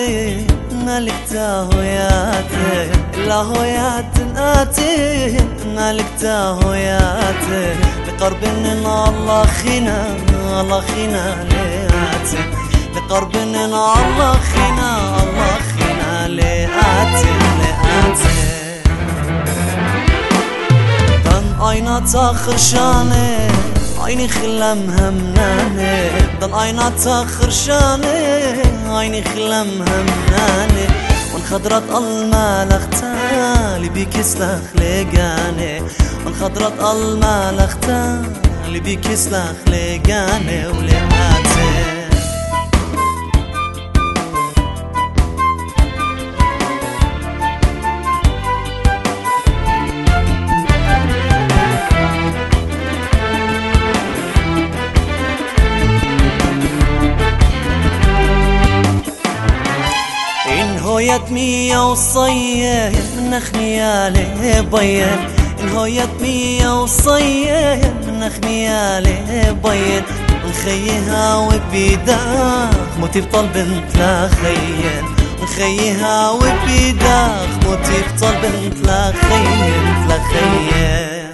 ناتي مالك تاهوياتي لاهويات ناتي مالك تاهوياتي لقربنا الله خينا الله خينا لياتي لقربنا الله خينا لياتي دن اينا تاخر شاني عيني خلم همناني ضل عينا تاخر شاني عيني خلم همناني وانخضرت المال اختالي بيك سلاخ لقاني وانخضرت المال اختالي بيك سلاخ لقاني ولقاتي هويت مية وصية من خميالي بين هويت مية وصية من خميالي بين نخيها وبيداخ موتي بطل بنت لا خين نخيها وبيداخ موتي بطل بنت لا خين لا خين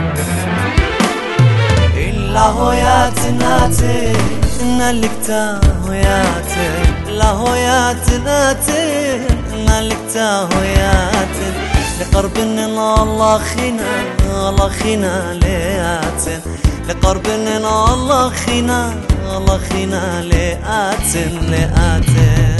إلا هويات ناتي مالك تاهوياتي لاهويات ناتي مالك تاهوياتي لقربنا الله خينا الله خينا لياتي لقربنا الله خينا لياتي لياتي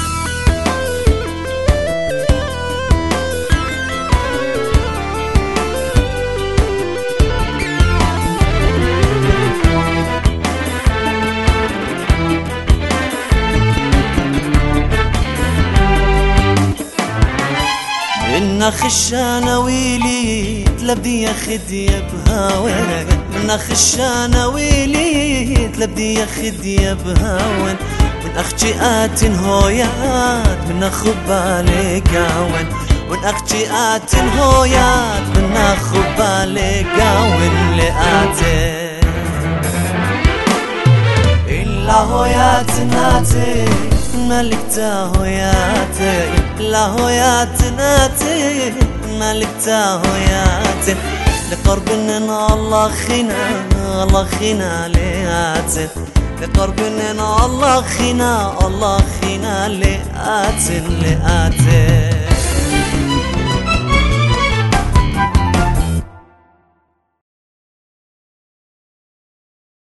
من خشانة ويلي تلبدي ياخد يا بهاون من خشانة ويلي تلبدي ياخد يا بهاون من أخجئات هويات من أخبالي قاون من أخجئات هويات من أخبالي قاون لآتي إلا هويات ناتي مالك تاهوياتي لاهويات ناتي مالك تاهوياتي لقربنا الله خينا لياتي لقربنا الله خينا لياتي لياتي